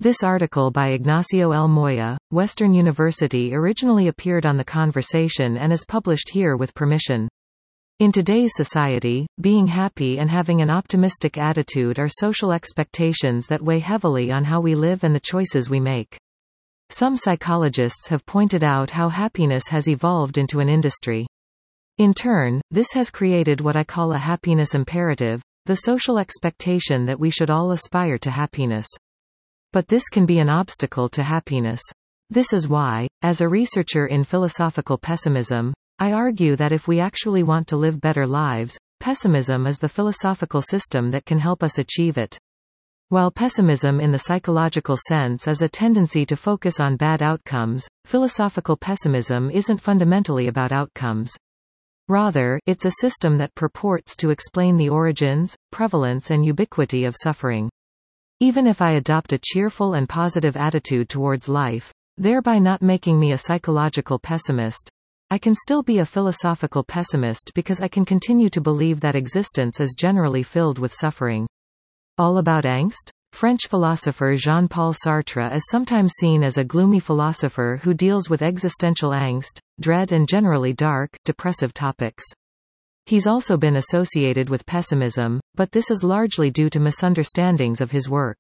This article by Ignacio L. Moya, Western University originally appeared on The Conversation and is published here with permission. In today's society, being happy and having an optimistic attitude are social expectations that weigh heavily on how we live and the choices we make. Some psychologists have pointed out how happiness has evolved into an industry. In turn, this has created what I call a happiness imperative, the social expectation that we should all aspire to happiness. But this can be an obstacle to happiness. This is why, as a researcher in philosophical pessimism, I argue that if we actually want to live better lives, pessimism is the philosophical system that can help us achieve it. While pessimism in the psychological sense is a tendency to focus on bad outcomes, philosophical pessimism isn't fundamentally about outcomes. Rather, it's a system that purports to explain the origins, prevalence and ubiquity of suffering. Even if I adopt a cheerful and positive attitude towards life, thereby not making me a psychological pessimist, I can still be a philosophical pessimist because I can continue to believe that existence is generally filled with suffering. All about angst? French philosopher Jean-Paul Sartre is sometimes seen as a gloomy philosopher who deals with existential angst, dread and generally dark, depressive topics. He's also been associated with pessimism, but this is largely due to misunderstandings of his work.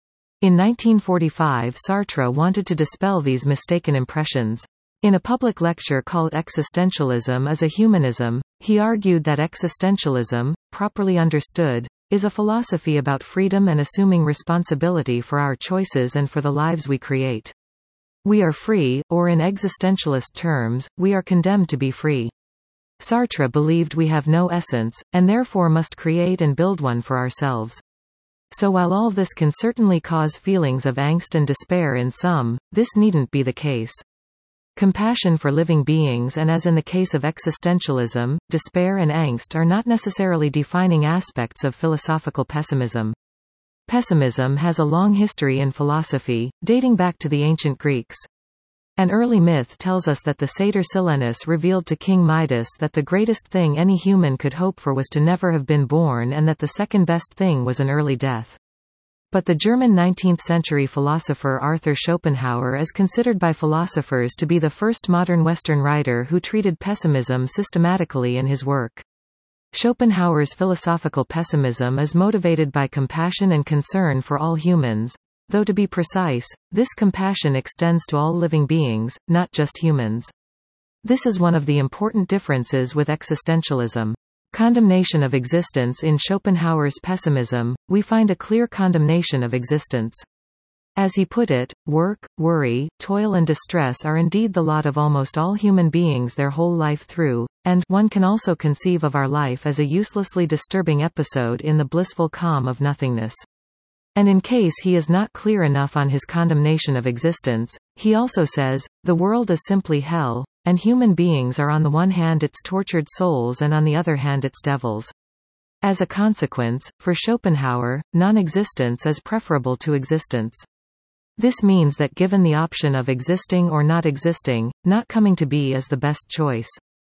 In 1945, Sartre wanted to dispel these mistaken impressions. In a public lecture called Existentialism as a Humanism, he argued that existentialism, properly understood, is a philosophy about freedom and assuming responsibility for our choices and for the lives we create. We are free, or in existentialist terms, we are condemned to be free. Sartre believed we have no essence, and therefore must create and build one for ourselves. So while all this can certainly cause feelings of angst and despair in some, this needn't be the case. Compassion for living beings and as in the case of existentialism, despair and angst are not necessarily defining aspects of philosophical pessimism. Pessimism has a long history in philosophy, dating back to the ancient Greeks. An early myth tells us that the satyr Silenus revealed to King Midas that the greatest thing any human could hope for was to never have been born and that the second best thing was an early death. But the German 19th-century philosopher Arthur Schopenhauer is considered by philosophers to be the first modern Western writer who treated pessimism systematically in his work. Schopenhauer's philosophical pessimism is motivated by compassion and concern for all humans. Though to be precise, this compassion extends to all living beings, not just humans. This is one of the important differences with existentialism. Condemnation of existence. In Schopenhauer's pessimism, we find a clear condemnation of existence. As he put it, work, worry, toil and distress are indeed the lot of almost all human beings their whole life through, and one can also conceive of our life as a uselessly disturbing episode in the blissful calm of nothingness. And in case he is not clear enough on his condemnation of existence, he also says, the world is simply hell, and human beings are on the one hand its tortured souls and on the other hand its devils. As a consequence, for Schopenhauer, non-existence is preferable to existence. This means that given the option of existing or not existing, not coming to be is the best choice.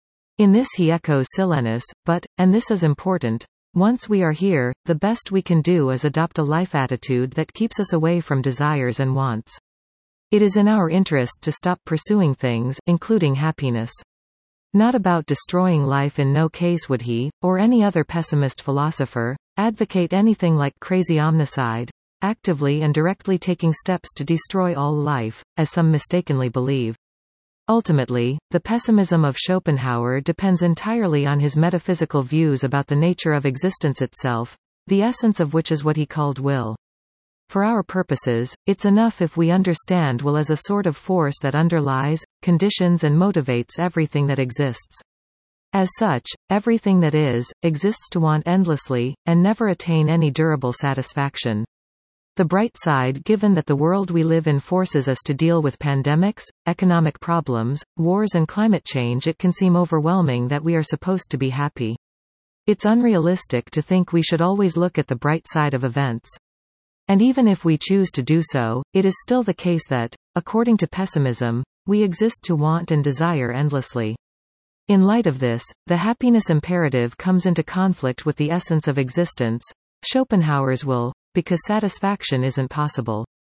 In this he echoes Silenus, but, and this is important, once we are here, the best we can do is adopt a life attitude that keeps us away from desires and wants. It is in our interest to stop pursuing things, including happiness. Not about destroying life. In no case would he, or any other pessimist philosopher, advocate anything like crazy omnicide, actively and directly taking steps to destroy all life, as some mistakenly believe. Ultimately, the pessimism of Schopenhauer depends entirely on his metaphysical views about the nature of existence itself, the essence of which is what he called will. For our purposes, it's enough if we understand will as a sort of force that underlies, conditions and motivates everything that exists. As such, everything that is, exists to want endlessly, and never attain any durable satisfaction. The bright side, given that the world we live in forces us to deal with pandemics, economic problems, wars and climate change, it can seem overwhelming that we are supposed to be happy. It's unrealistic to think we should always look at the bright side of events. And even if we choose to do so, it is still the case that, according to pessimism, we exist to want and desire endlessly. In light of this, the happiness imperative comes into conflict with the essence of existence, Schopenhauer's will, because satisfaction isn't possible.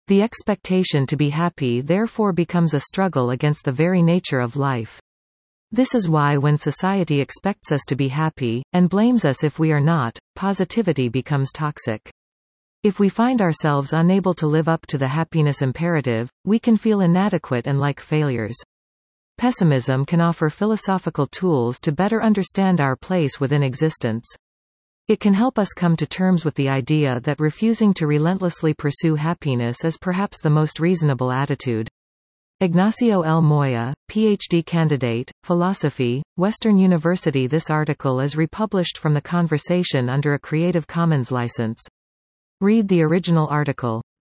The expectation to be happy therefore becomes a struggle against the very nature of life. This is why when society expects us to be happy, and blames us if we are not, positivity becomes toxic. If we find ourselves unable to live up to the happiness imperative, we can feel inadequate and like failures. Pessimism can offer philosophical tools to better understand our place within existence. It can help us come to terms with the idea that refusing to relentlessly pursue happiness is perhaps the most reasonable attitude. Ignacio L. Moya, Ph.D. candidate, philosophy, Western University. This article is republished from The Conversation under a Creative Commons license. Read the original article.